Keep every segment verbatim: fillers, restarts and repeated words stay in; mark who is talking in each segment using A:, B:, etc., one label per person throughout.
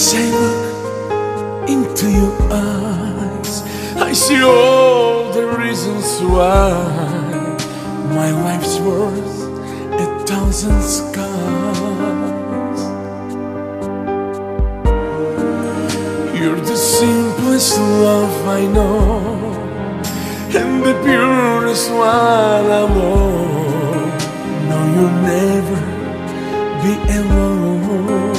A: As I look into your eyes, I see all the reasons why my life's worth a thousand scars. You're the simplest love I know, and the purest one I'm on. No, you'll never be alone.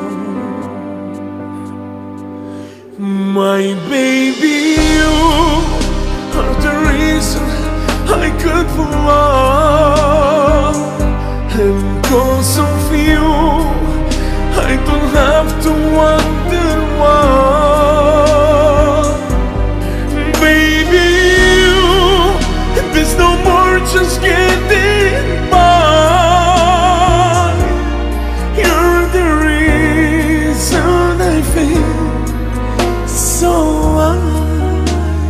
A: My baby, you are the reason I could love, and cause of you I don't have to wonder why. Baby, you, there's no more just getting by. You're the reason I feel so alive.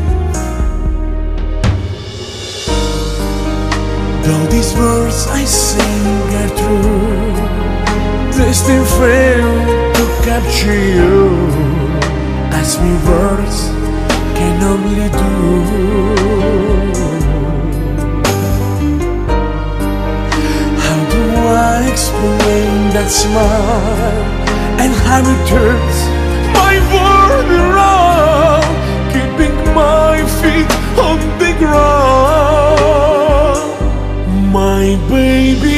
A: Though these words I sing are true, they still fail to capture you, as me words can only do. How do I explain that smile and how it turns my world around, keeping my feet on the ground? My baby,